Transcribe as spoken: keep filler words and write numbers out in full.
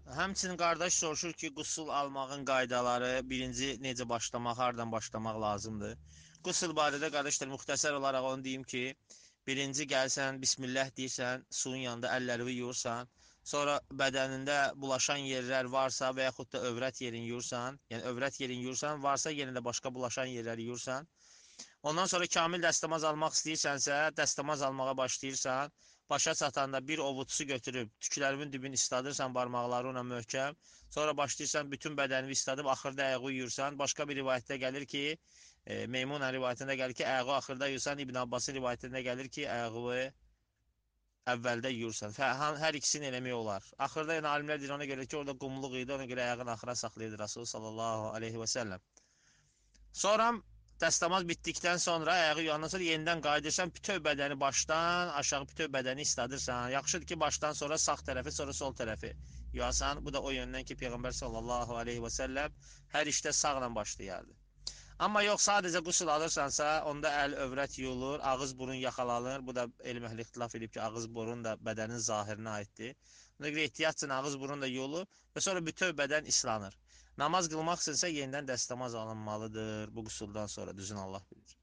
Həmçinin qardaş soruşur ki, qüsul almağın qaydaları, birinci necə başlamaq, hardan başlamaq lazımdır? Qüsul barədə qardaşlar müxtəsər olaraq onu deyim ki, birinci gəlsən, bismillah deyirsən, suyun yanında əllərini yuyursan, sonra bədənində bulaşan yerlər varsa və yaxud da övrət yerin yuyursan, yəni övrət yerin yuyursan, varsa yenə də başqa bulaşan yerləri yuyursan, ondan sonra kamil dəstəmaz almaq istəyirsənsə, dəstəmaz almağa başlayırsan, başa çatanda bir ovuc su götürüb tüklərimin dibini isladırsan barmaqlarınla möhkəm, sonra başlayırsan bütün bədənini isladıb axırda ayağı yuyursan. Başqa bir rivayətdə gəlir ki, e, Meymunə rivayətində gəlir ki, ayağı axırda yuyursan, İbn Abbasın rivayətində gəlir ki, ayağı əvvəldə yuyursan. Hər, hər ikisini eləmək olar. Axırda yəni alimlər deyir ona görə ki, orada qumluq idi, ona görə ayağını axıra saxlayırdı Rasul sallallahu aleyhi və səlləm. Sonra dəstəmaz bitdikdən sonra ayağı yuyandan sonra yenidən qayıdırsan, bütöv bədəni başdan aşağı bütöv bədəni isladırsan. Yaxşıdır ki, başdan sonra sağ tərəfi, sonra sol tərəfi yuyasan. Bu da o yöndən ki, Peyğəmbər sallallahu aleyhi və səlləm hər işdə sağla başlayardı. Amma yox, sadəcə qüsl alırsansa, onda əl, övrət yuyulur, ağız, burun yaxalanır. Bu da elm əhli ixtilaf edib ki, ağız, burun da bədənin zahirinə aiddir. Buna görə ehtiyatla ağız, burun da yuyulur və sonra bütöv bədən islanır. Namaz qılmaq üçünsə yenidən dəstəmaz alınmalıdır bu qüsuldan sonra, düzün Allah bilir.